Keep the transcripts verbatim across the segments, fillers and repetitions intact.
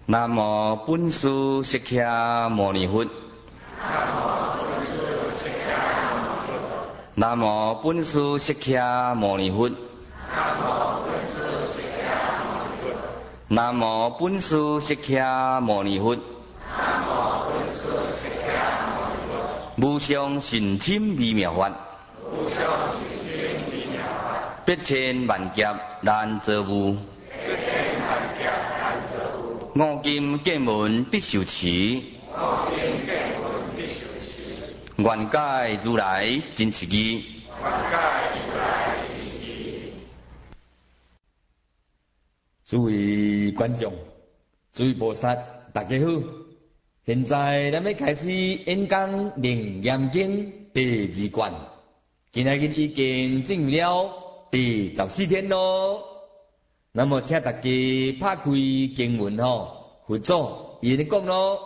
南无本师释迦牟尼佛。南无本师释迦牟尼佛。南无本师释迦牟尼佛。无上甚深微妙法，百千万劫难遭遇。五金见闻必受持，愿解如来真实义。诸位观众，诸位菩萨，大家好！现在咱要开始演讲《楞严经》第二卷，今仔日已经进入了第十四天咯。那么，请大家拍开经文吼，佛祖伊咧讲咯：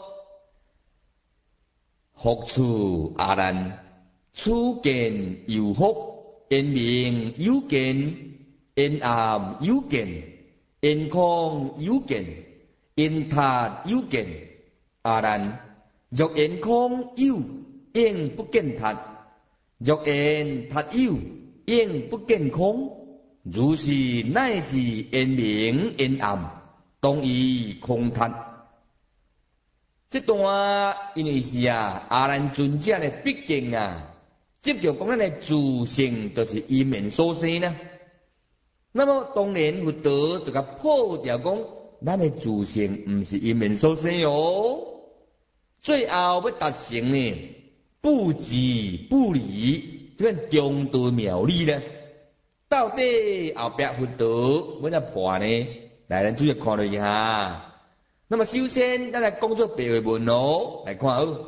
福处阿难，初见有福，因明有见，因暗有见，因空有见，因他有见。阿难，若因空有，应不见他；若因他有，应不见空。如是乃至因明因暗，当以空他。这段因为是啊，阿难尊者的毕竟啊，接着讲咱的自性就是因缘所生呢。那么当然佛陀就甲破掉讲，咱的自性唔是因缘所生哟。最后要达成呢，不即不离，这个中道妙理呢。到底后壁佛陀要怎破呢？来，咱主要看一下。那么首先，咱来讲做白话文咯，来看哦。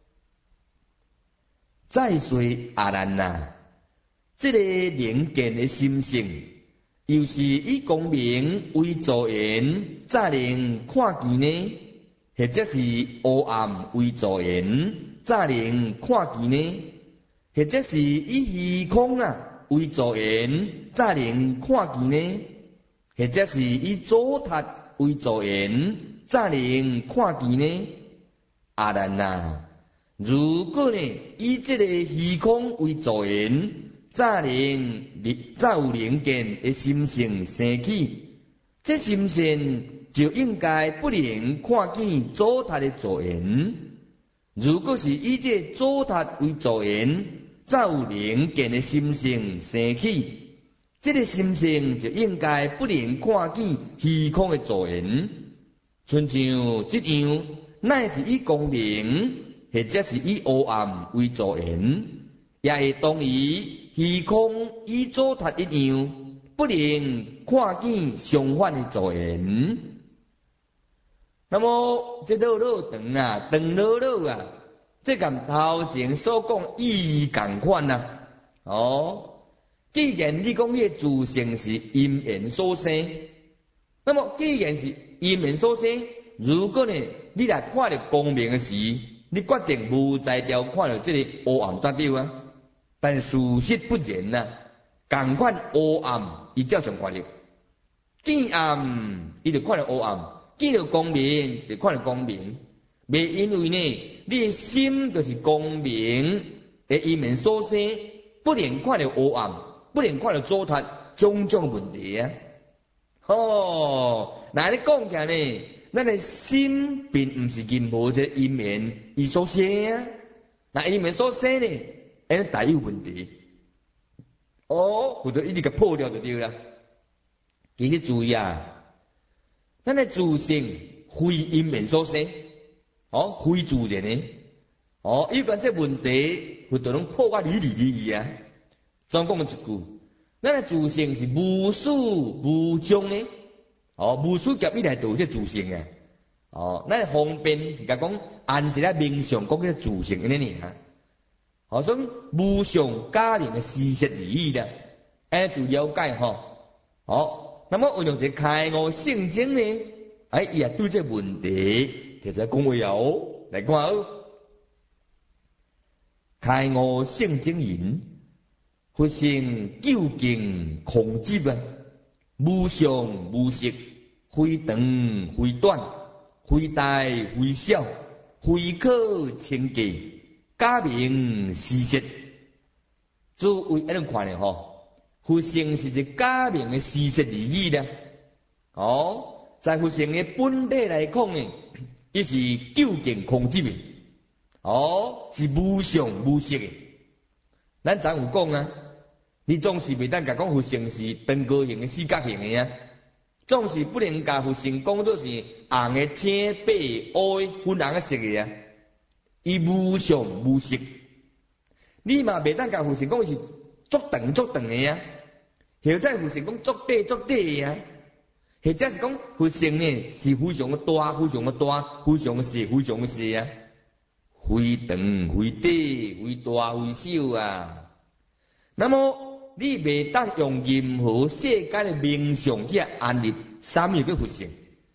再说阿难呐，这个灵见的心性，又是以光明为助缘，才能看见呢？或者是黑暗为助缘，才能看见呢？或者是以虚空啊？为助缘，才能看见呢；或者是以左塔为助缘，才能看见呢。阿难呐，如果呢以这个虚空为助缘，才能才有灵见的心性生起，这心性就应该不能看见左塔的助缘。如果是以这左塔为助缘，才有灵见的心性生起，这个心性就应该不能看见虚空的助缘。亲像这样，乃至以光明，或者是以黑暗为助缘，也会同以虚空以左塔一样，不能看见相反的助缘。那么这老老长啊，长老老啊。这跟头前所讲意义同款呐。哦，既然你讲你的自性是因缘所生，那么既然是因缘所生，如果呢你来看到光明的时，你决定无在条看到这个黑暗怎对啊？但事实不然呐，同款黑暗伊照常看到，见暗伊就看到黑暗，见到光明就看到光明。袂因为呢，你的心就是光明的因缘所生，不能看到黑暗，不能看到左塔，种种问题啊。哦，那你讲起来呢，咱的心并唔是任何一个因缘伊所生啊，那因缘所生呢，安尼大有问题。哦，或者一直给破掉就对了。其实注意啊，咱的自性非因缘所生。哦，非自然的，哦，有关这问题，佛陀拢破解理理理理啊。总讲一句，咱的自性是无始无终的，哦，无始劫以来就有这自性啊。哦，咱方便是甲讲按一个名相讲这自性安尼尔，哦，所以无上加能的事实而已啦。安就了解吼，哦，那么运用这开悟圣经呢，哎，伊也对这问题。其实讲话哦，来看哦，开悟圣经言，佛性究竟空寂啊，无常无实，非长非短， 非大非小，非可称价，假名实实。诸位安尼看咧吼，佛性是一假名的事实而已啦。哦，在佛性的本体来讲呢，伊是究竟空寂的，哦，是无相无色的。咱昨有讲啊，你总是袂当甲讲佛性是长高形的、四角形的啊，总是不能甲佛性讲做是红的、青、白、乌的、粉红的色的啊，伊无相无色。你嘛袂当甲佛性讲是足长足长的啊，或者佛性讲足短足短的啊，或者是讲佛性呢是非常的大、非常的大、非常的细、非常的细啊，非长非短、非大非小啊。那么你袂当用任何世间的名相去安立三有嘅佛性。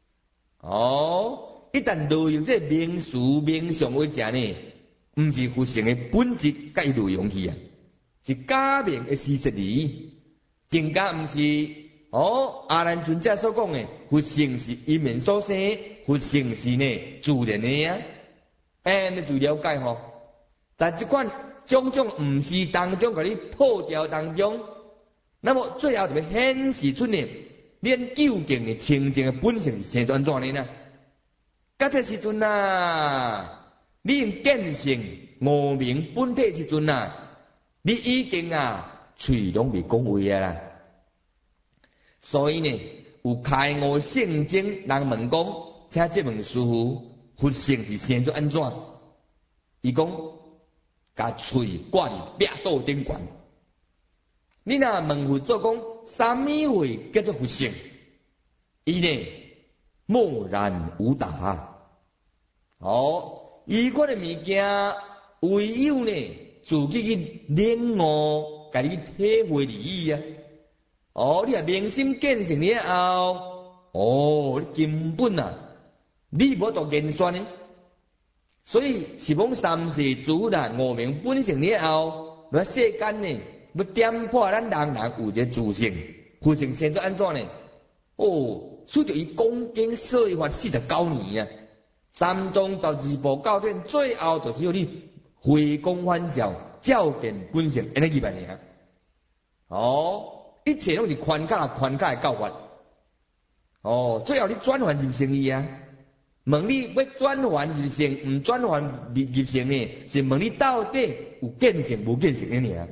哦，一旦挪用这名词名相为者呢，毋是佛性的本质，甲伊挪用去啊，是假名的事实而已，更加毋是哦阿难尊者所讲的佛性是因缘所生，佛性是呢自然的啊。哎，你就了解吼，在这款种种毋是当中，甲你破掉当中，那么最后就要显示出呢，恁究竟的清净的本性是生怎怎呢呢？到这时阵啊，你用见性无明本体时阵啊，你已经啊嘴拢未讲话啊啦。所以呢，有开悟圣经人问讲，请这问师父，佛性是生怎安怎？伊讲，甲嘴挂伫壁刀顶悬。你若问佛做讲，啥物会叫做佛性？伊呢默然无答。哦，伊款的物件，唯有呢自己去领悟，家己体会而已啊。哦，你若明心见性了后，哦，你根本啊，你无度言算呢。所以是讲三世诸啦，无明本性了后，那世间呢，要点破咱人人有一个自性，佛性现在安怎呢？哦，随着伊讲经说法四十九年啊，三宗十二部教典，最后就是要你回光返照，照见本性，安尼几万年。哦，一切拢是宽卡宽卡的教法。哦，最后你转换入成伊啊。问你要转换入性，毋转换入入性呢？是问你到底有见性无见性的呢？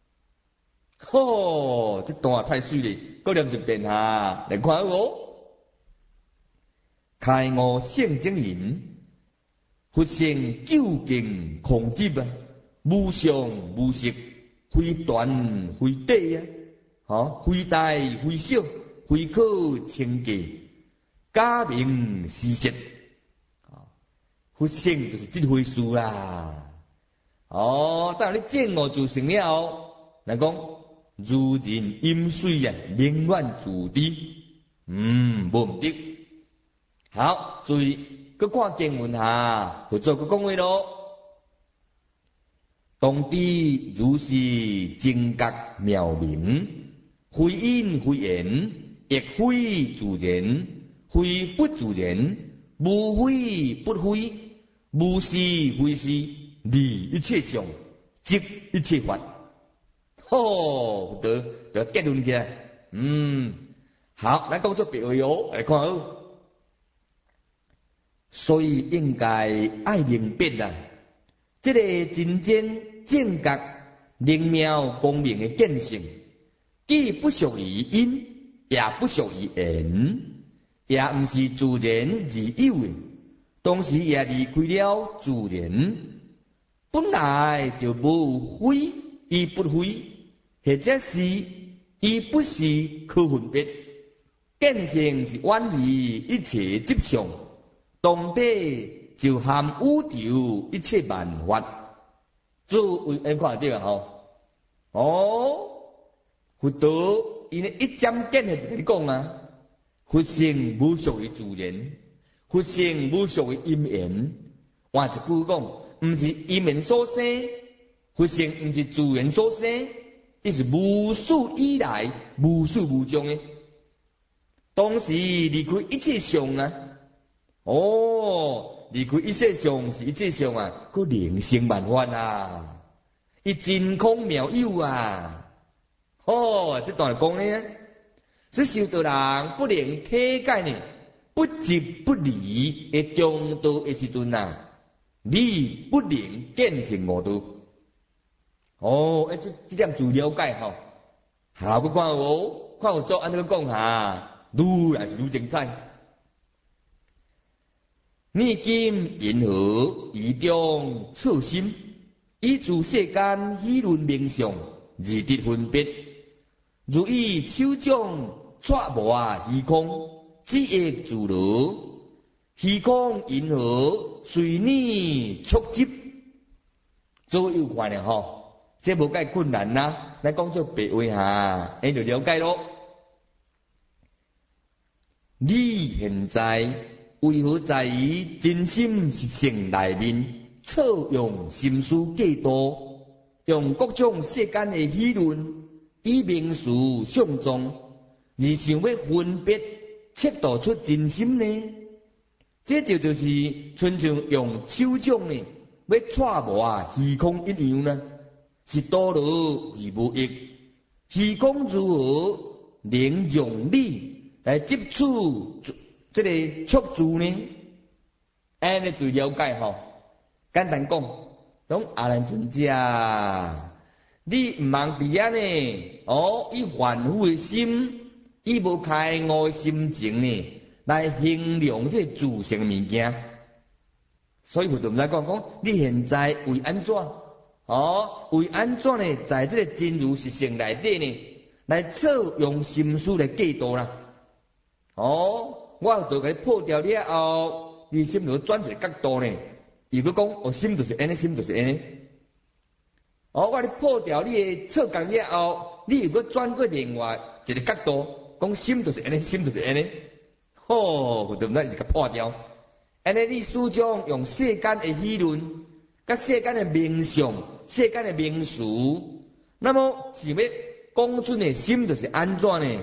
吼，这段太水了，搁念一遍哈，来看哦。开悟圣经言，佛性究竟空寂啊，无相无色，非短非短啊，吼，非大非小，非可称价，假名实实。佛性就是这回事啦。哦，当你见我自性了后，来讲如人饮水啊，冷暖自知。嗯，无毋对。好，注意，佮看经文下，佛祖佮讲话咯。当知如是正觉妙明，非因非缘，亦非自然，非不自然，无非不非。无是非是，离一切相，即一切法。吼，得得结论起来。嗯，好，咱讲做别位哦，来看哦。所以应该爱明白啦，这个真正正觉、灵妙、光明的见性，既不属于因，也不属于缘，也毋是自然而有的。同时也离开了自然，本来就无非亦不非，或者是亦不是可分别。见性是远离一切执相，当底就含有着一切万法。诸位安看对啊？吼，哦，佛陀伊呢一针见血就跟你讲啊，佛性无属于自然。佛性无属于因缘，换一句讲，毋是因缘所生，佛性毋是自然所生，伊是无始以来无始无终的。当时离开一切相啊， 哦，离开一切相是一切相啊，佫灵性万法啊，伊真空妙有啊。哦，这段讲呢，所以修道人不能体解呢，不即不离的中道的时阵啊，你不能见成五道。哦，诶，这这点就了解吼。下个看有，看有做安尼个讲下，愈来是愈精彩。逆今因何以中测心，以诸世间议论名相，而得分别。如以手掌揣无啊虚空，只益自如。虚空因何随你触执？左右看咧吼，这无介困难啦。咱讲做白话哈，你就了解咯。你现在为何在于真心实性内面，错用心思计度，用各种世间的议论，以名词相中，而想要分别测度出真心呢？这就就是亲像用手掌呢，要揣无啊虚空一样呢，是多劳而无益。虚空如何能用你来接触这个触住呢？安尼就了解吼。简单讲，讲阿难尊者，你毋茫伫遐呢？哦，以凡夫的心，以无开悟的心情呢，来衡量这自性物件。所以佛陀毋知讲讲，你现在为安怎？哦，为安怎呢？在这个真如实性内底呢，来测用心思来计度啦。哦，我就给你破掉了后，你心就转一个角度呢。如果讲哦，心就是安尼，心就是安尼。哦，我你破掉你的错觉了后，你如果转过另外一个角度，讲心就是安尼，心就是安尼。吼，佛陀毋知就甲破掉。安尼你始终用世间的议论，甲世间的名相、世间的名词，那么是要讲出的心就是安怎呢？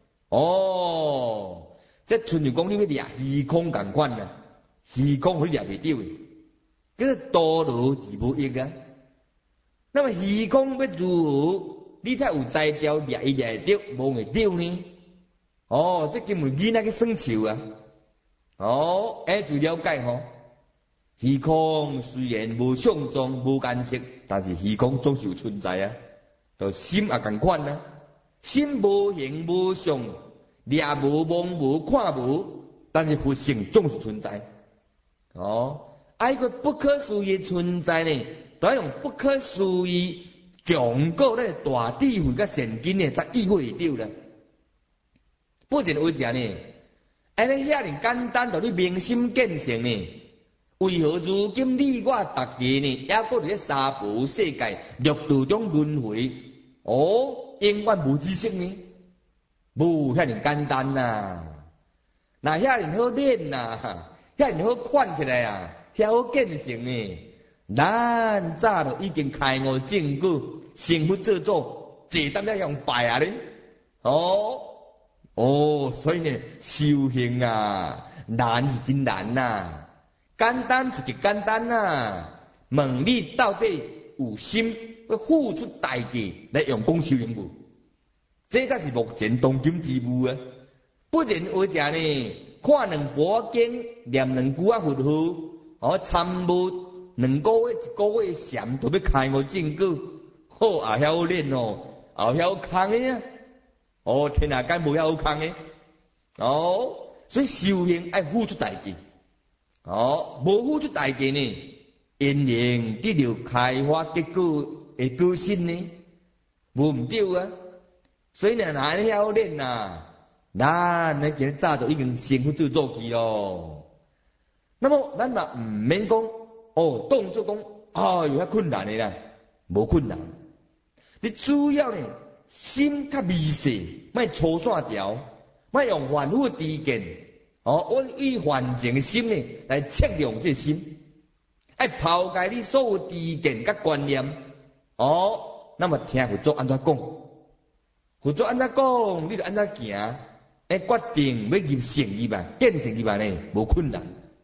哦，这纯就讲你要掠虚空共款啊，虚空互你掠袂着的，叫做多劳而无益啊。那么虚空要如何？你才有才调掠伊掠会着，无会着呢？哦，这根本囡仔去算球啊！哦，哎，就了解吼。虚空虽然无相状、无颜色，但是虚空总是有存在啊。就心也共款啊，心无形无相，掠无摸无看无，但是佛性总是存在。哦，啊，一个不可思议存在呢，都要用不可思议强过咧大智慧甲善根呢，才意会得了。不然为啥呢？安尼遐尔简单，就你明心见性呢？为何如今你我大家呢，还搁伫咧三无世界六道中轮回？哦，永远无知识呢？无遐尔简单呐、啊！那遐尔好练呐、啊，遐尔好看起来啊，遐好见性呢？咱早就已经开悟证据，成佛做主，坐担了用拜啊咧！哦。哦，所以呢，修行啊，难是真难呐、啊，简单是极简单呐、啊。问你到底有心要付出代价来用功修行无？这才是目前当今之务啊！不然为啥呢？看两部经，念两句啊佛号，哦，参悟两个月、一个月禅，都要开悟证据，好也晓练哦，也晓空的啊。哦，天下间无遐好空诶！哦，所以修行爱付出代价。哦，无付出代价呢，因缘得到开花结果的果心呢，无毋对啊。所以呢，哪里晓练呐？咱呢今日早就已经成佛做主去咯。那么咱嘛毋免讲哦，动作讲哦有遐困难诶啦，无困难。你主要呢？心较微细，莫粗线条，莫用凡夫知见，哦，我以凡情的心呢来测量这心，爱抛开你所有知见甲观念，哦，那么听佛祖安怎讲？佛祖安怎讲？你就安怎行？哎，决定要入圣入啊，见圣入啊呢，无困难，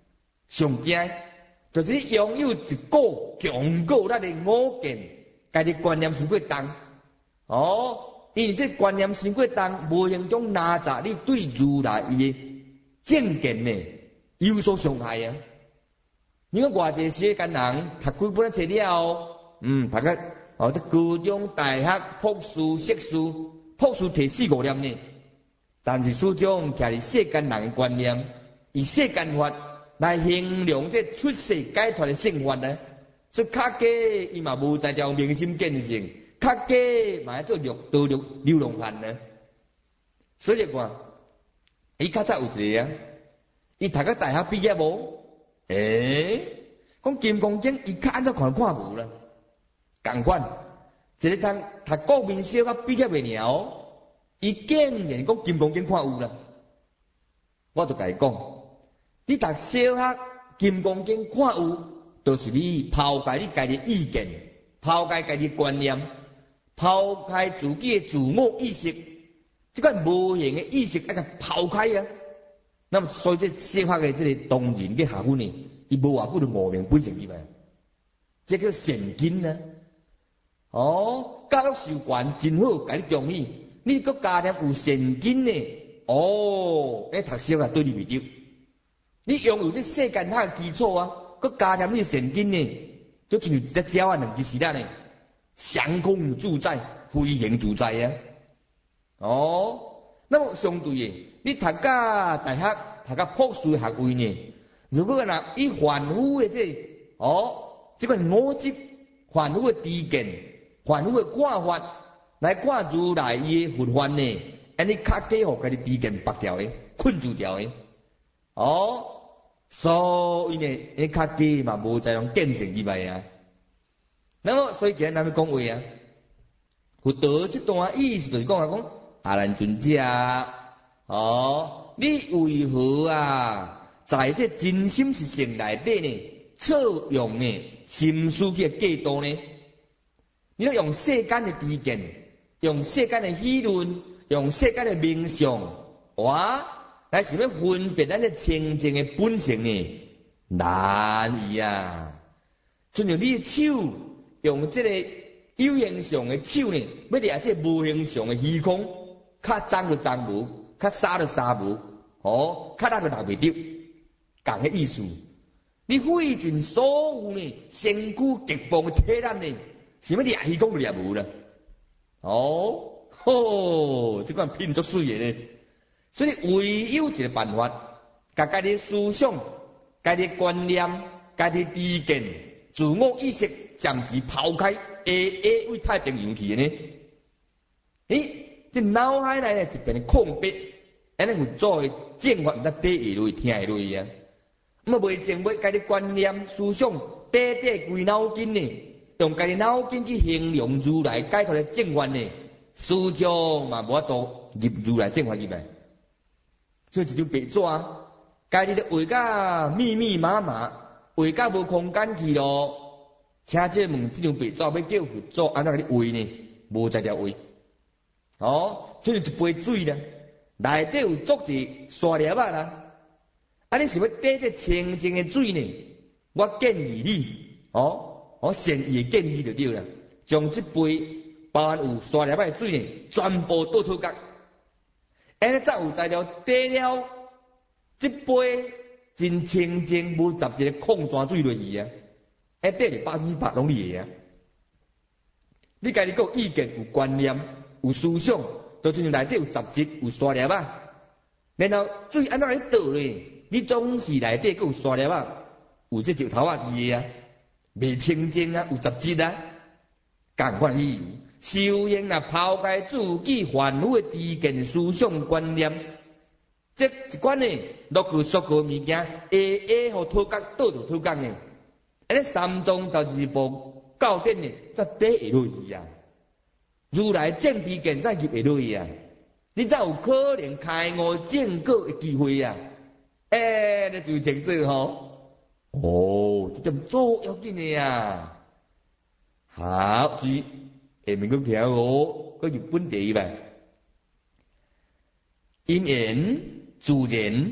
上惊，就是拥有一股强固力的我见，家己观念伤过重。哦，因为这观念伤过重，无形中拉杂你对如来伊的正见呢有所伤害啊。你看偌济世间人读几本册了，嗯，读个哦，这高中、大学、博士、硕士，博士摕四五年呢，但是始终徛伫世间人的观念，以世间法来形容这出世解脱的生活呢，所以较假伊嘛无在条明心见性，较假嘛要做流道流流浪汉呢。所以讲，伊较早有一个啊，伊读个大学毕业无？诶，讲金刚经，伊较安怎看看无啦？共款，一个通读国民小学毕业的鸟，伊竟然讲金刚经看有啦。我就甲伊讲，你读小学金刚经看有，就是你抛开你家己意见，抛开家己观念，抛开自己的自我意识，即款无形的意识要甲抛开啊。那么所以这小学的这个同仁嘅学分呢，伊无偌久就五名本成入来，这叫善根啊。哦，教育习惯真好，甲你中意，你个家庭有善根呢，哦，诶，读小学对你袂着。你拥有这世间学基础啊，个家庭你善根呢，就像一只鸟啊，两只时呢，降空自在，飞行自在啊。哦，那么相对的，你读到大学，读到博士学位呢，如果若以凡夫的这哦，这个我执、凡夫的知见、凡夫的看法来看如来伊的佛法呢，安尼较假互家己知见绑掉的、困住掉的。哦，所以呢，安较假嘛，无在用见性入来啊。那么所以今日咱要讲话啊，佛道这段意思就是讲啊，讲阿难尊者，哦，你为何啊，在这真心实性内底呢，错用呢心思去计度呢？你要用世间的知见，用世间的议论，用世间的名相，哇，来想要分别咱这清净的本性呢，难以啊！就像你的手用这个有形上的手呢，要掠这无形上的虚空，较脏就脏无，较沙就沙无，哦，较力就力袂着，共个意思。你费尽所有呢，身躯极放的体力呢，想要掠虚空就掠无啦。哦，吼，这款品足水的呢。所以唯有一个办法，把家己思想、家己观念、家己知见、自我意识暂时抛开，下下为太平洋去的呢。诶，这脑海内呢一片空白，安尼有做的正法毋得底下落听下落去啊。那么袂前要家己观念、思想，底底规脑筋呢，用家己脑筋去形容如来解脱的正法呢，始终嘛无法度入如来正法入来。做一张白纸，家己咧画甲密密麻麻，画甲无空间去咯。请这问这张白纸要叫佛祖安怎甲你画呢？无在条画。哦，就像一杯水啦，内底有足济沙粒仔啦。啊，你想要缀这清净的水呢？我建议你，哦，我善意建议就对啦，将这杯包含有沙粒仔的水呢，全部倒脱角。安尼才有材料底了，这杯真清净，无杂一个矿泉水落去啊！哎，底里百分百拢你的啊！你家己有意见、有观念、有思想，都亲像内底有杂质、有沙粒啊。然后水安怎来倒咧？你总是内底有沙粒啊，有这石头啊去的啊，未清净啊，有杂质啊，共款意思。修行啊，抛开自己凡夫的知见、思想、观念，这一款呢，落去俗个物件，下下互脱角倒就脱角呢。安尼三藏十二部教典呢，才底下落去啊。如来正知见才入下落去啊。你才有可能开悟正果的机会啊。哎，你就清楚吼。哦，这点做要紧的啊。好，注意。下面嗰條我嗰日本地吧，因緣自然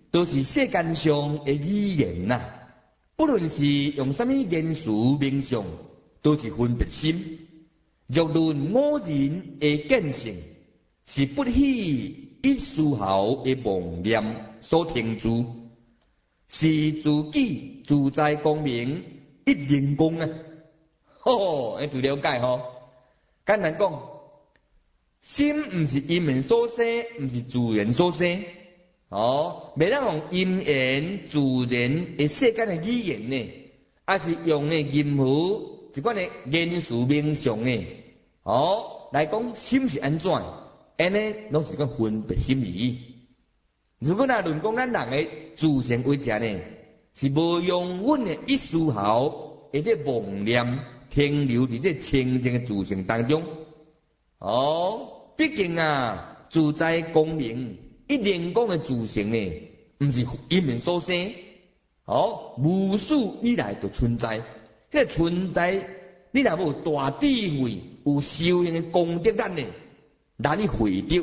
都是世间上的语言呐、啊，不论是用什么言辞名相，都是分别心。若论我人的见性，是不起一丝毫的妄念所停住，是自己自在光明一灵光啊！吼，你就了解吼。简单讲，心唔是因缘所生，唔是自然所生。哦，袂当用因缘自然的世间的语言呢，还是用的任何一款的言辞名相呢？哦，来讲心是安怎？安尼拢是讲分别心理。如果那论讲咱人的自性为者呢，是无用阮的一丝毫，而且妄念停留伫这清净的自性当中。哦，毕竟啊，自在光明。一灵光的自性呢，唔是因缘所生，哦，无始以来就存在。迄个存在，你若无大智慧、有修行的功德力呢，难以会得。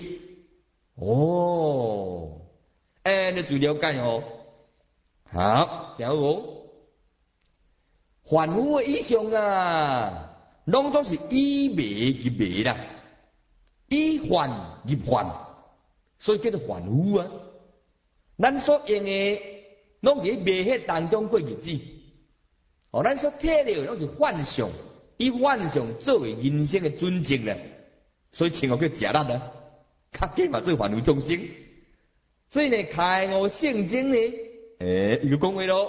哦，哎，你就了解哦。好，然后凡夫的意象啊，拢都是以迷入迷啦，以幻入幻。所以叫做凡夫啊！咱所用的，拢伫迷迄当中过日子。哦，咱所睇到拢是幻象，以幻象作为人生的准则啦。所以称呼叫假力啊，较计嘛做凡夫众生。所以呢，开悟圣经呢，诶、欸，伊就讲话咯，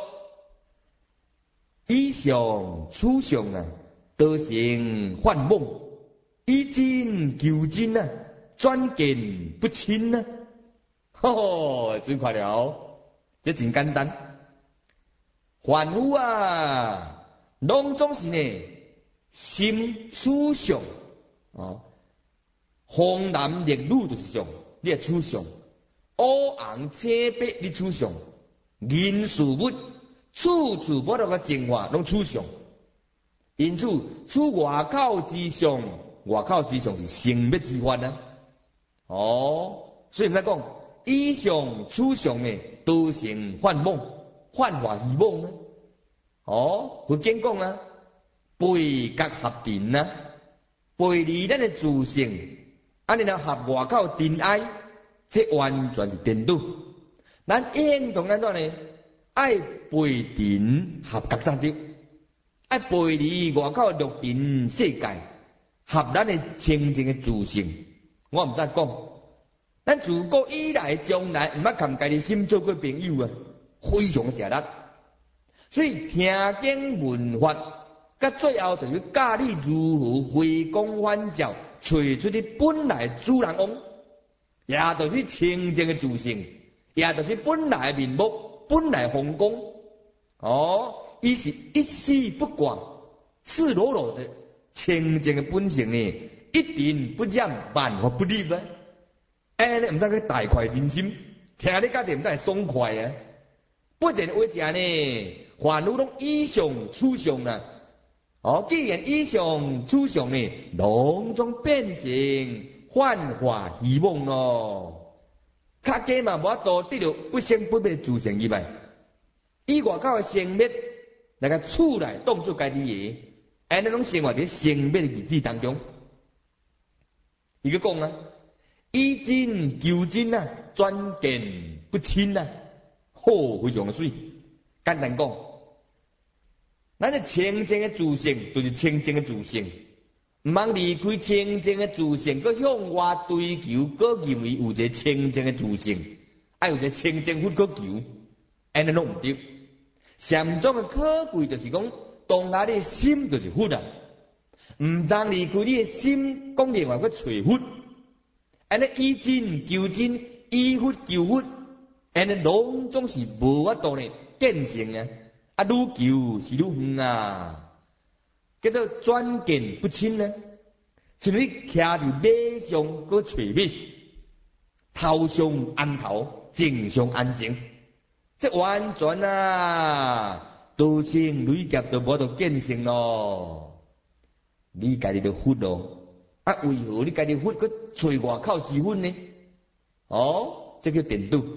以上处上啊，都成幻梦，以真求真啊。转见不清呢、啊，吼，真快了，这真简单。凡夫啊，拢总是呢心思想哦，红蓝绿绿就是想，你的思想；乌红青白你思想，人事物处处不同个净化拢思想。因此，处外口之上，外口之上是生灭之法啊。哦，所以毋使讲，以上处上呢，都成幻梦、幻化虚妄呢。哦，佛经讲啊，背格合定啊，背离咱的自性，安尼若合外口真爱，这完全是颠倒。咱应当安怎呢？爱背定合格才得，爱背离外口六尘世界，合咱的清净的自性。我毋知讲，咱自古以来将来毋捌含家己心做过朋友啊，非常食力。所以听经闻法，甲最后就是教你如何回光返照，找出你本来主人翁，也就是清净的自性，也就是本来面目，本来风光。哦，伊是一丝不挂、赤裸裸的清净的本性呢。一定不染，万法不离啊！哎，你唔通去大快人心，听你家己唔通爽快啊！不然为啥呢？凡夫拢以上处上啦，哦，既然以上处上呢，拢总变成幻化虚妄咯。较加嘛，无法度得到不生不灭的自性以外，以外口的生灭来个处来当作家己嘢，哎，你拢生活伫生灭的日子当中。伊个讲啊，以真求真啊，转见不清啊，好，非常水。简单讲，咱的清净的自性就是清净的自性，毋通离开清净的自性，佮向外追求，佮认为有一个清净的自性，爱有一个清净佛佮求，安尼拢毋对。禅宗的可贵就是讲，当下你的心就是佛啊。唔当离开你的心，讲另外去找佛，安尼以真求真，以佛求佛，安尼拢总是无法度呢见成啊！啊，愈求是愈远啊，叫做转见不清啊！像你徛伫马上去找马，头上安头，颈上安颈，这完全啊，多情累劫都无度见成咯。你家己就佛咯，啊，为何你家己佛去找外口之分呢？哦，这叫颠倒。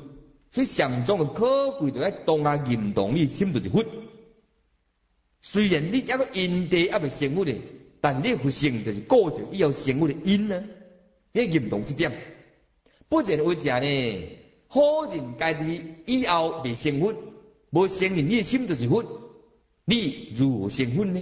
所以上种嘅可贵就喺当下认同你心就是佛。虽然你一个因地还未成佛咧，但你佛性就是构成以后成佛嘅因啊，你认同这点。不然为啥呢？好人家己以后未成佛，无承认你嘅心就是佛，你如何成佛呢？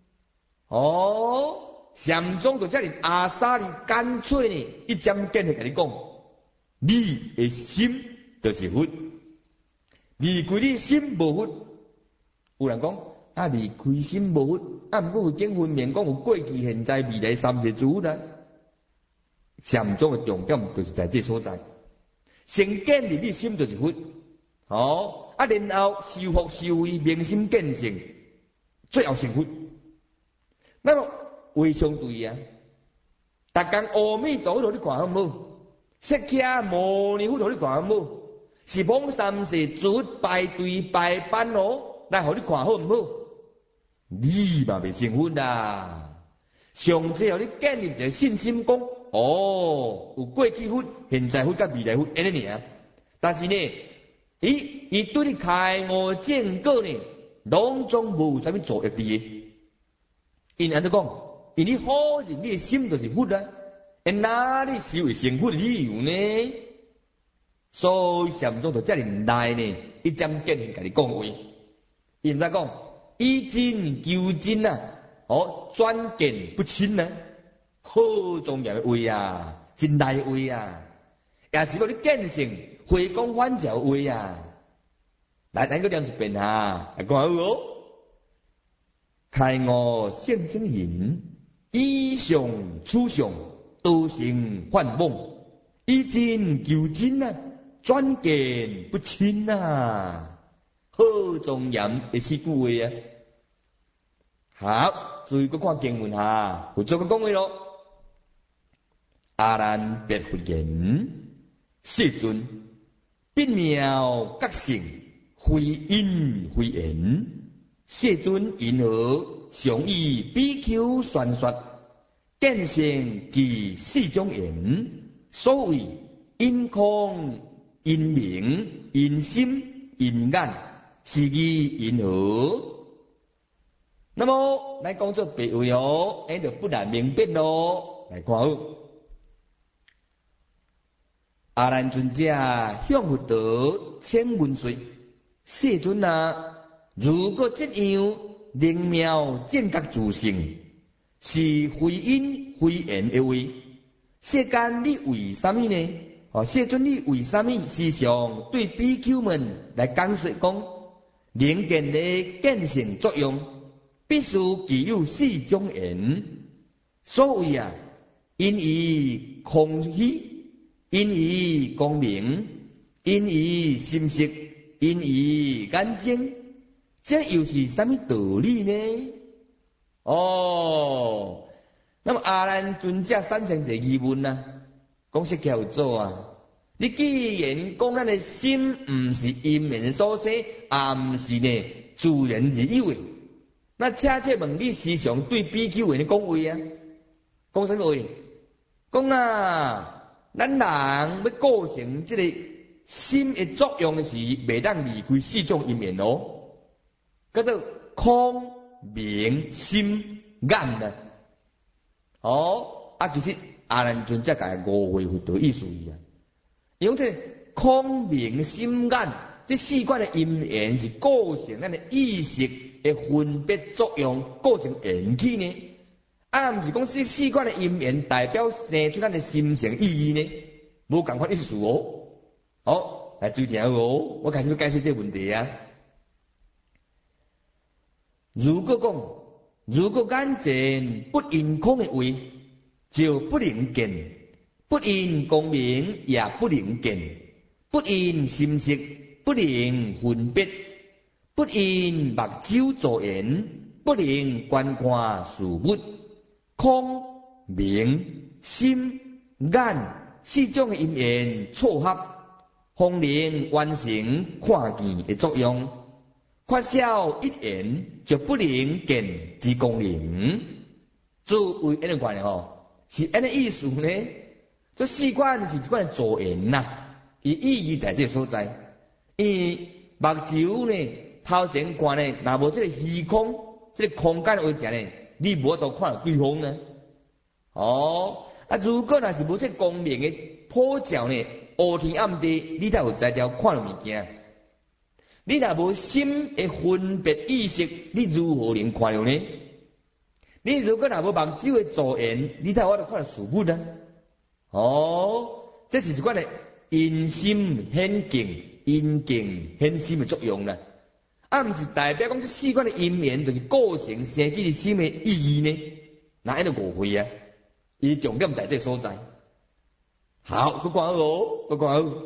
哦，上种就遮尔阿沙哩干脆呢，一针见血甲你讲，你嘅心就是佛，离开你心无佛。有人讲啊，离开心无佛，啊，毋过经分明讲有过去、现在、未来三世之佛啦。上种嘅重点就是在这所在，先建立你心就是佛，好，啊，然后修福修慧，明心见性，最后成佛。那么为相对啊，逐工阿弥陀佛你看好无？释迦牟尼佛你看好无？是帮三世主拜对拜班哦，来互你看好唔好？你嘛未成佛啦。上次互你建立一个信心讲，哦，有过去佛、现在佛、甲未来佛安尼尔。但是呢，伊伊对你开悟正果呢，拢总无啥物作用伫。因安怎讲？因你好人，你的心就是佛啊，因哪里是为成佛的理由呢？所以上种就遮尔耐呢，一针见血甲你讲话。因怎讲？以真求真啊，哦，转见不清啊，好重要的话啊，真耐的话啊，也是讲你见性回光返照的话啊。来，咱个念一遍啊，来看好哦。开悟圣真言，以上处上，多成幻梦，以真求真啊，转见不清啊，好庄严的四句话啊。好，注意个看经文哈，佛祖个讲话咯。阿难别佛言：世尊，必妙觉性，非因非缘。世尊因何常以比丘宣说，见性即四种缘，所谓因空、因明、因心、因眼，是义因何？那么来讲做别位哦，那就不难明白咯。来看好，阿难尊者向佛陀请问说：世尊啊，如果这样灵妙正觉自性，是非因非缘的话，世间你为什么呢？哦，世尊你为什么时常对比丘们来讲说讲灵见的见性作用？必须具有四种缘，所谓啊，因以空虚，因以光明，因以心识，因以眼睛，这又是什么道理呢？哦，那么阿难尊者产生一个疑问啊，讲释迦有做啊，你既然讲咱的心唔是因缘所生，也唔是呢自然而有的。那恰恰问你时常对比丘人讲话啊，讲什么话？讲啊，咱人要构成这个心的作用的是，袂当离开四种因缘哦，叫做空、明、心、眼啊。哦，啊，其实阿难尊者甲误会佛陀意思啊，因这空、明、心、眼这四款的因缘是构成咱的意识的分别作用，构成缘起呢？啊，毋是讲这四款的因缘代表生出咱的心性意义呢？无共款意思哦。好，来注意听哦，我开始要解释这个问题啊。如果讲，如果眼前不因空的话，就不能见；不因光明，也不能见；不因心识，不能分别；不因目睭助缘，不能观看事物。空、明、心、眼四种因缘错合，方能完成看见的作用。缺少一缘，就不能见之功能。作为安尼款的吼，是安尼意思呢？这四款是一款助缘呐，伊意义在这所在。 因为目睭呢，头前看呢，若无这个虚空，这个空间为者呢，你无法度看到对方呢。哦，啊，如果若是无这光明的普照呢，乌天暗地，你才有才调看到物件。你若无心的分别意识，你如何能看到呢？你如果若无目睭的助缘，你才有法度看到事物呢？哦，这是一款的因心显境、因境显心的作用啦。啊，毋是代表讲这四款的因缘就是构成生起的心的意义呢？那迄个误会啊！伊重点在这所在。好，佮看好哦，佮看好。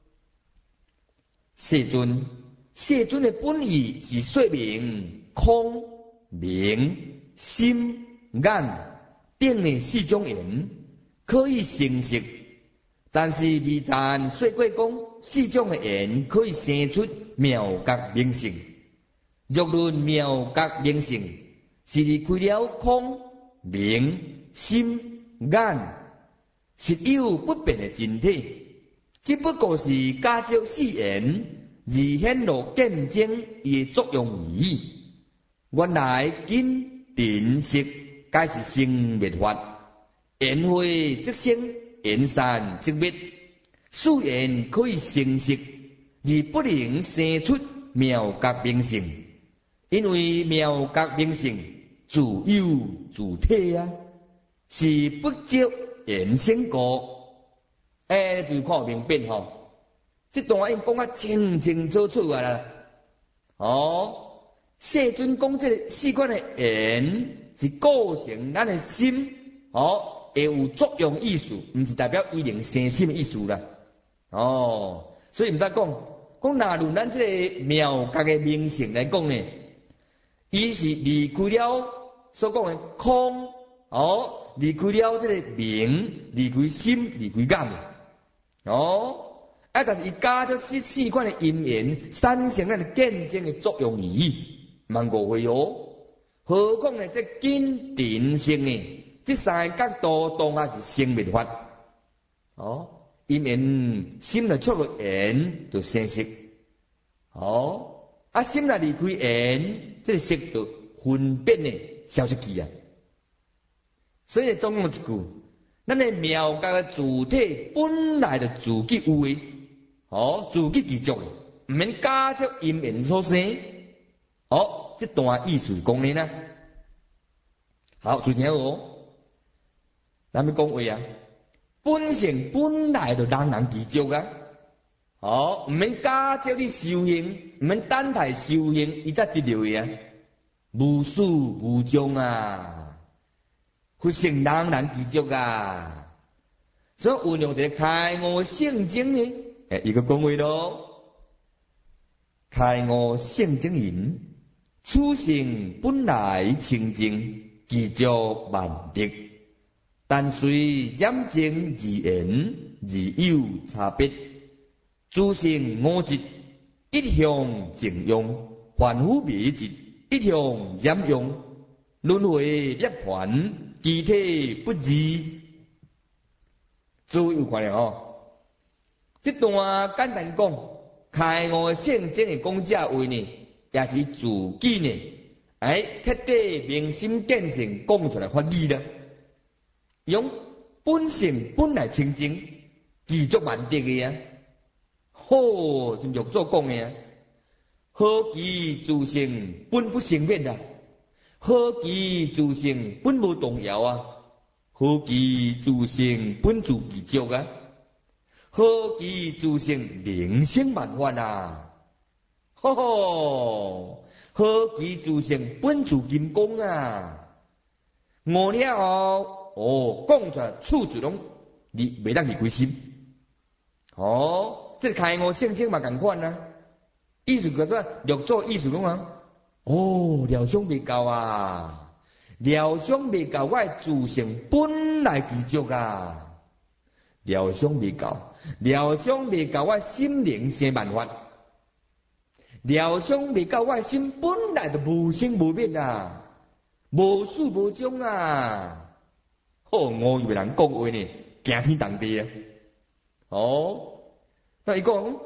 世尊，世尊的本意是说明空、明、心、眼等的四种缘可以成实，但是未赞说过讲四种的缘可以生出妙觉明性。若论妙觉明性，是离开了空、明、心、眼，实有不变的真体，只不过是加借四缘而显露见证伊的作用而已。原来根定识皆是生灭法，缘会即生，缘散即灭，四缘可以成实，而不能生出妙觉明性。因为妙觉明性自有自体啊，是不照缘生果。哎，就看明白吼，这段已讲啊清清楚楚啊啦。哦，世尊讲这四款的缘是构成咱的心，哦，会有作用意思，唔是代表一定生心的意思啦。哦，所以唔得讲，讲哪论咱这个妙觉的明性来讲呢？伊是离开了所讲的空，哦，离开了这个明，离开心，离开眼，哦，啊，但是伊加咗四四款的因缘，产生咱的见证的作用而已，蛮误会哦。何况呢，这根定性呢，这三个角度当然是生灭法，哦，因缘心来出个缘就生识，哦。啊，心若离开缘，这个识就分别呢消失去啊。所以总共一句，咱的妙觉的主体本来就自己有诶，哦，自己具足诶，唔免加借因缘所生。哦，这段意思讲呢啦。好，注听哦，咱们讲话啊，本性本来就人人具足啊。哦，唔免加借你修行，唔免等待修行，伊才得到呀。无始无终啊，佛性人人具足啊。所以运用一个开悟圣经呢，诶，一个讲话咯。开悟圣经言：此性本来清净，具足万德，但随染净而言而有差别。诸性五疾，一向净用；凡夫灭疾，一向染用。轮回涅槃，具体不二。注意有看了哦。这段简单讲，开悟圣经的讲者位呢，也是自己呢，哎，彻底明心见性讲出来法理啦。用本性本来清净，具足万德的啊。好，真玉座讲的啊，何其自性本不生灭啊，何其自性本无动摇啊，何其自性本自具足啊，何其自性灵性万法啊，吼吼，何其自性本自金刚啊，悟了后，哦，讲出来处处拢你袂当离开心，哦。这开悟圣经嘛同款啊，意思叫做略做意思讲啊，哦，疗伤未够啊，疗伤未够，我的自性本来具足啊，疗伤未够，疗伤未够，我心灵生万法，疗伤未够，我心本来就无生无灭啊，无始无终啊，好五位人讲话呢，惊天动地啊，哦。那伊讲，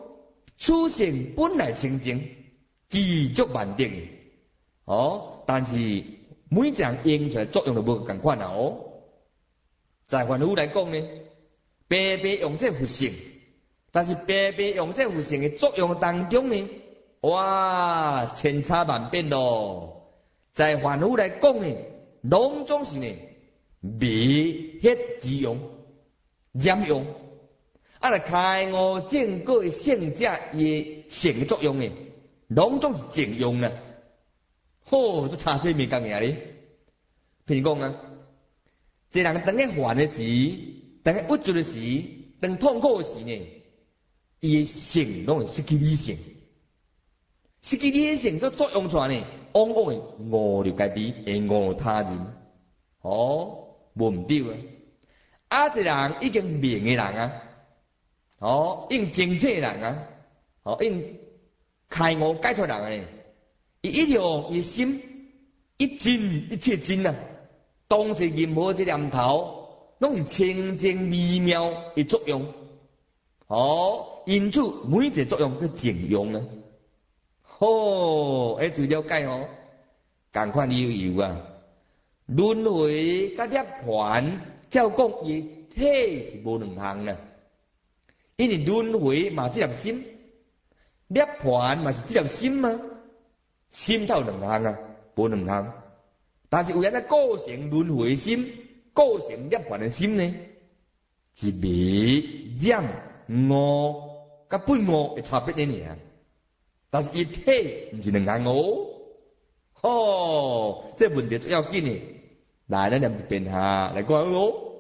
此性本来清净，具足万德的。哦，但是每一项用出来作用都无共款啊！哦，在凡夫来讲呢，白白用这佛性，但是白白用这佛性的作用当中呢，哇，千差万别咯。在凡夫来讲呢，拢总是呢，迷hết之用、染用，啊，来开悟正果的圣者伊性作用呢，拢总是正用啦。吼，都差这面讲嘢咧。譬如讲啊，一个人当咧烦的时，当咧郁卒的时，当痛苦的时呢，伊的性拢会失去理性，失去理性所作用出来呢，往往会误了家己，会误他人。哦，无毋对啊！啊，一个人已经明的人啊，哦，已经清澈的人啊，哦，已经开悟解脱人啊。伊一用伊心一真一切真啊，当作任何一念头，拢是清净微妙的作用。哦，因此每一个作用去正用啊。吼，迄就了解哦，共款悠悠啊，轮回甲涅槃，照讲伊体是无两项啊。因为轮回嘛即粒心，涅槃嘛是即粒心啊。心头两项啊，无两项。但是有人在构成轮回心，构成涅槃的心呢，是迷染悟甲本悟的差别呢尔。但是一体毋是两项哦。吼，这问题最要紧的，来咱念一遍下来讲哦。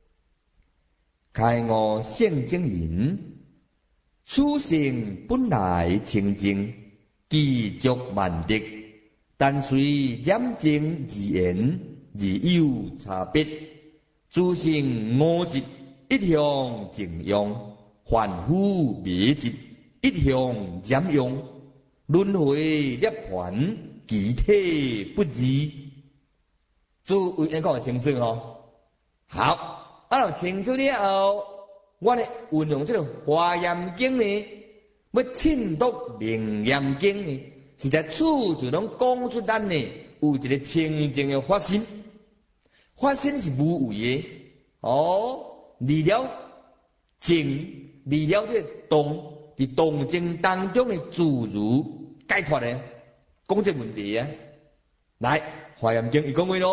开悟圣经云：此性本来清净。具足万德，但随染净而言而有差别。诸性五疾一向正用，凡夫迷疾一向染用。轮回涅槃，其体不二。诸位你讲得清楚哦？好，啊，若清楚了后，我呢运用这个华严经呢。要衬托明严经呢，是在处处拢讲出咱呢有一个清净的法身，法身是无为的哦。离了静，离了这动，伫动静当中的自如解脱的，讲这问题啊。来，华严经伊讲话咯，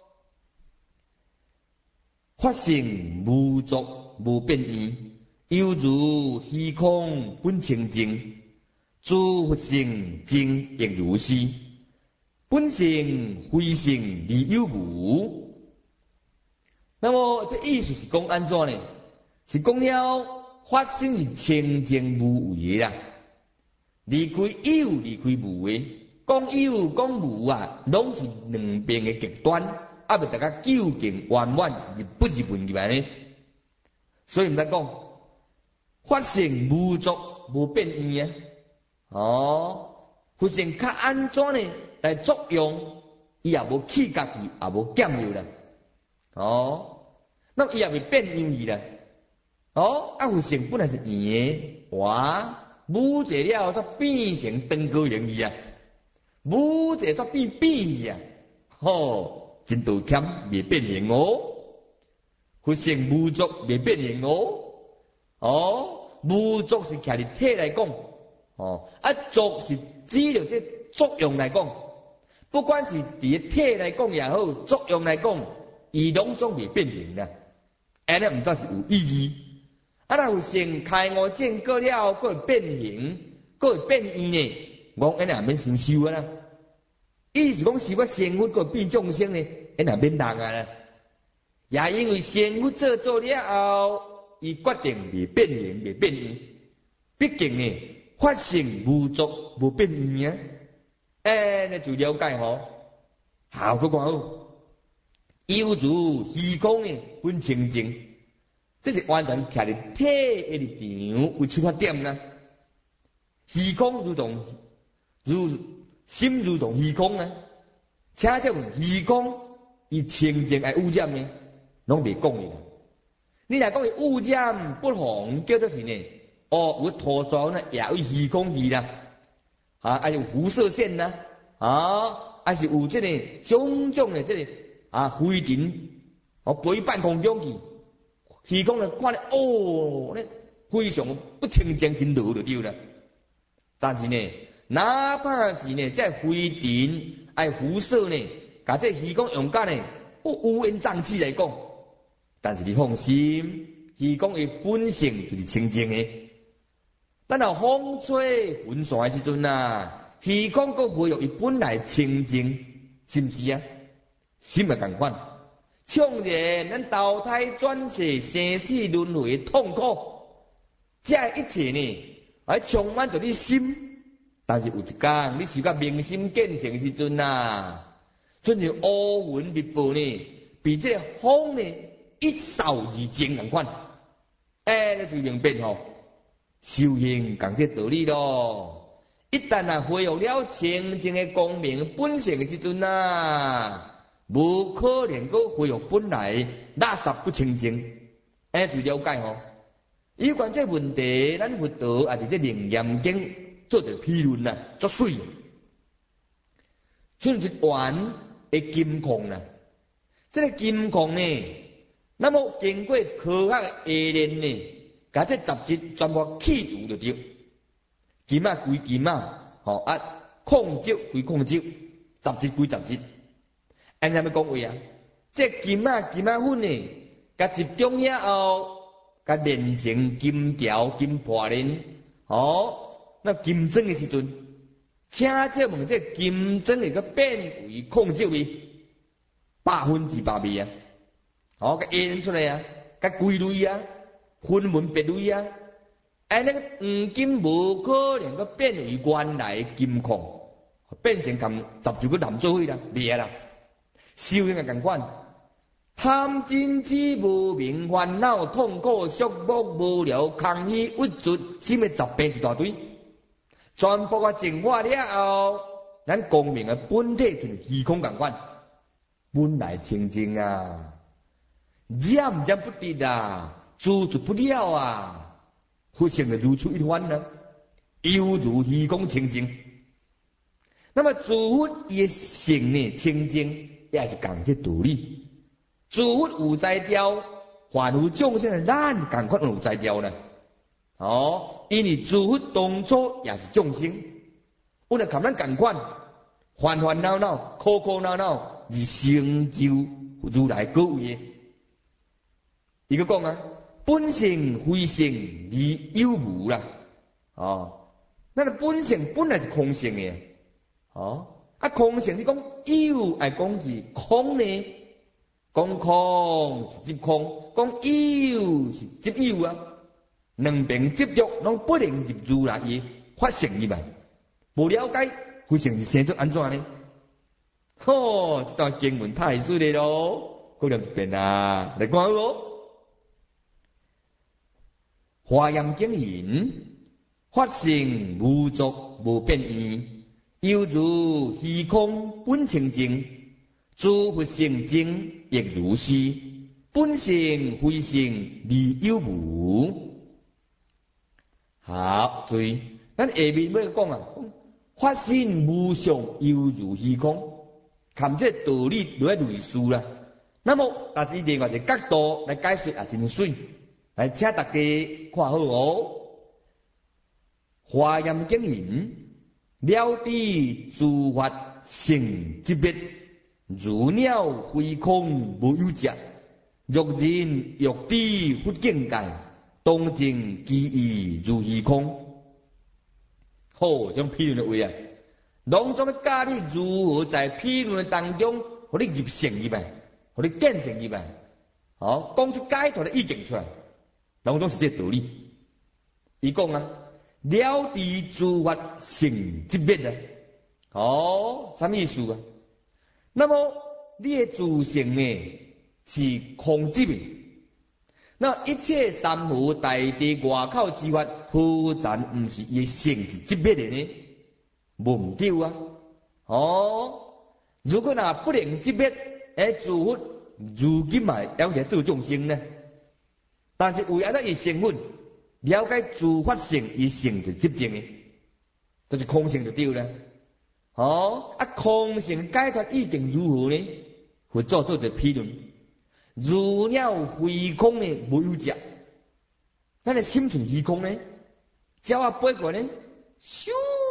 法性无作无变异。犹如虚空本清净，诸佛性净亦如是。本性非性离有无。那么这意思是讲安怎呢？是讲了法性是清净无为啦，离开有离开无的，讲有讲无啊，拢是两边的极端，啊，要大家究竟圆满入不入门入来呢？所以毋得讲。法性无作无变异啊！哦，法性较安怎呢来作用？伊也无起家己，也无减弱啦。哦，那么伊也未变异啦。哦，啊，法性本来是圆的，哇，无者了才变成长高形去啊，无者才变变去啊。吼，真道歉未变形哦，法性无作未变形哦。哦，无作是徛伫体来讲，哦，啊作是指着这作用来讲，不管是伫体来讲也好，作用来讲，伊拢总未变形啦，安尼毋则是有意义。啊，若有性开悟证过了，佫会变形，佫会变异呢，我安尼也免先修啊啦。意思讲是我仙佛佫变众生呢，安尼免当啊啦。也因为仙佛做做了后。伊决定未变形，未变异。毕竟呢，法性无作无变异啊。哎，那就了解吼。好，佮讲好。犹如虚空呢，本清净，这是完全徛伫体的立场为出发点啦。虚空如同如心如同虚空啊，请这虚空伊清净爱污染呢，拢未讲哩啦。你若讲伊污染不红，叫做是呢哦，有涂装呢，也有虚空去啦，啊，还有辐射线呐，啊，还是有这个种种的这个啊灰尘，哦，飞半空中去，虚空呢看咧，哦，咧非常不清净，真落就对了。但是呢，哪怕是呢，这灰尘爱辐射呢，甲这虚空用甲呢，不乌烟瘴气来讲，但是你放心，虚空的本性就是清净的。等到风吹云散的时阵啊，虚空佫恢复伊本来清净，是毋是啊？心也共款，纵然咱投胎转世、生死轮回的痛苦，这一切呢，还充满着你心。但是有一天，你受到明心见性的时阵啊，就像乌云密布呢，比这个风呢一扫而净共款。哎，你就明白吼。修行讲这道理咯，一旦啊恢复了清净的光明本性的时阵啊，无可能够恢复本来垃圾不清净。哎，就了解吼。有关这问题，咱佛陀也是这楞严经做着批论啦，足水。像一丸的金矿啦，这个金矿呢，那么经过科学的冶炼呢。甲这杂质全部去除就对，金仔归金仔，吼啊，矿质归矿质，杂质归杂质。安尼要讲话啊，这金仔金仔粉呢，甲集中了后，甲炼成金条、金破链，哦，那金针的时阵，请这问这金针会个变为矿质味，百分之百味啊，哦，甲验出来啊，甲归类啊。分门别类啊！哎，那个黄金无可能个变为原来金矿，变成咁十几个蓝做伙啦，灭啦。修行也共款，贪嗔痴无明烦恼痛苦束缚无聊空虚郁卒，什么疾病一大堆，全部啊净化了后，咱光明的本体就是虚空共款，本来清净啊，染染不得啊。诸诸不了啊，佛性的如出一番呢，犹如虚空清净。那么诸佛伊性呢清净，也是讲这道理。诸佛有在调，凡有众生的咱赶快有在调呢。哦，因为诸佛当初也是众生，我哋看咱赶快烦烦恼恼、苦苦恼恼，而成就如来各位。伊个讲啊。本性非性而有无啦，哦，咱个本性本来是空性嘅，哦，啊空性你讲有，爱讲是空呢，讲空是即空，讲有是即有啊，两边执着拢不能入如来嘅发性入来，无了解非性是生做安怎呢？吼，这段经文太水了咯，过两遍啊，来看好哦。华严经言：法性无作无变异，犹如虚空本清净。诸佛性净亦如是，本性非性离有无。好，注意，咱下面要讲啊，法性无相犹如虚空，看这道理落来类似啦。那么，但是另外一个角度来解说也真水。来，请大家看好哦。华严经言：了知诸法性即灭，如鸟飞空无有者。若人欲知佛境界，当证其意如虚空。好，这种批论的话啊，拢总要教你如何在批论当中，互你入性入来，互你见性入来，好，讲出解脱的意境出来。当中是这道理，伊讲啊，了知诸法性即灭啊，哦，什么意思啊？那么你的自性呢是空即灭，那一切三无大地外口之法，何尝唔是伊性是即灭的呢？无唔对啊，哦，如果那不能即灭，诶，诸佛如今嘛了解做众生呢？但是为了伊身份， 了解自发性伊性就执政的，就是空性就对了。哦，啊，空性解脱意境如何呢？佛祖做者批论：如鸟飞空呢，无有者。咱的心存虚空呢，鸟啊飞过呢，咻，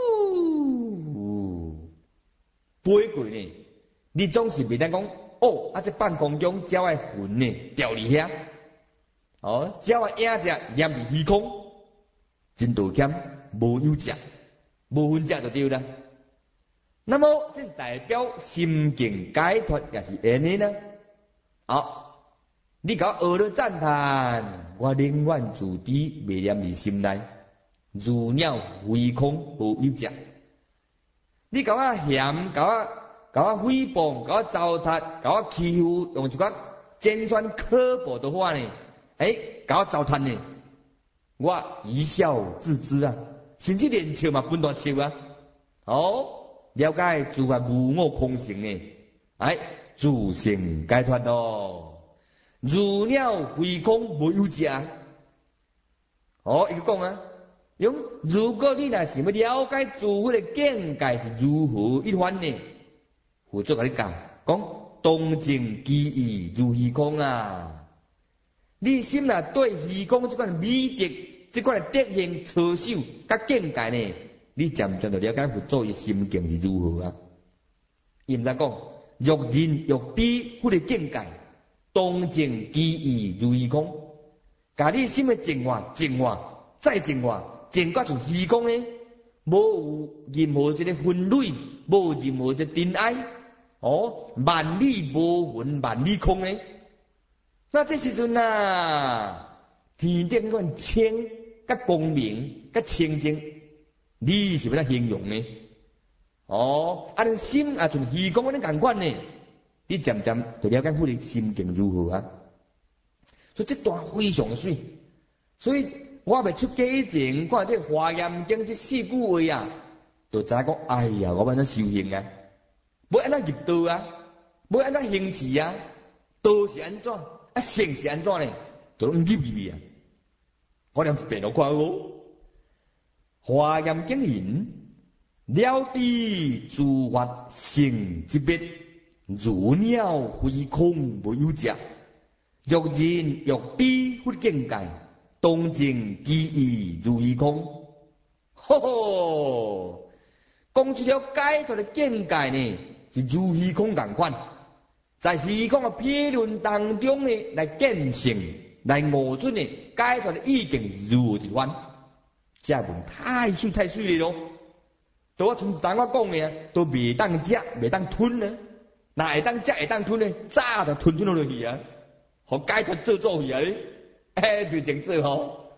飞过呢，你总是袂当讲哦，啊，这半空中鸟的魂呢掉伫遐，哦，鸟的影者念伫虚空，真道歉，无有者，无分者就对了。那么这是代表心境解脱，也是安尼呢？好，你甲我学了赞叹，我宁愿自知，未念伫心内，如鸟飞空无有者。你甲我嫌，甲我甲我诽谤，甲我糟蹋，甲我欺负，用一个尖酸刻薄的话呢？诶，甲我糟蹋呢？我一笑置之啊，甚至连笑嘛分大笑啊！哦。了解自法无我空性呢，哎，自性解脱咯。如鸟飞空无有者。哦，伊讲啊，用如果你若想要了解自法的境界是如何一番呢？佛祖甲你讲，讲当正机义如虚空啊。你心若对虚空这款美德、这款的德行、操守、甲境界呢？你渐渐就了解佛祖伊心境是如何啊？伊毋知讲，若人若比迄个境界，当正机义如虚空。甲你心的净化、净化、再净化，净化成虚空呢？无有任何一个分类，无任何一个尘埃，哦，万里无云，万里空呢？那这时阵啊，天顶款清、甲光明、甲清净。你是要怎形容呢？哦，啊，你心啊，像虚空安尼共款呢，你渐渐就了解佢哋心境如何啊。所以这段非常的水，所以我未出家以前，看这华严经这四句话啊，就知讲，哎呀，我要安怎修行啊？要安怎入道啊？要安怎行持啊？道是安怎？啊，性是安怎呢？就拢入入去啊！我连病都看好。华严经言：了知自法性之别，如鸟飞空无有者。若人若比佛境界，当正机义如虚空。吼吼，讲出了解脱的境界呢，是如虚空共款，在虚空的批论当中呢，来见性，来悟出呢解脱的意境是如何一番。这文太水太水了咯！都我从昨我讲的啊，都未当食，未当吞呢。哪会当食，会当吞呢？早就吞吞落去啊！互解脱做做去啊！哎，就正做吼。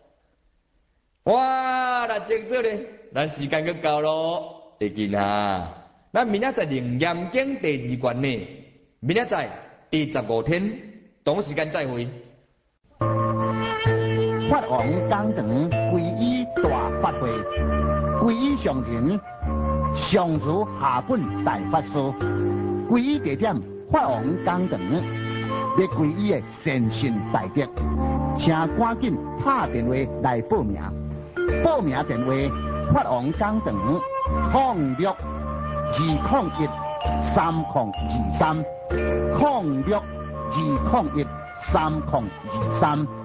哇，那正做咧，咱时间够够咯，会见啊！咱明仔载灵验经第二卷呢，明仔载第十五天，同时间再会。 法王讲堂皈依大法会，皈依上庭上主下本大法师，皈依地点法王讲堂，要皈依的善信大德，请赶紧打电话来报名。报名电话：法王讲堂零六二零一三零二三零六二零一三零二三。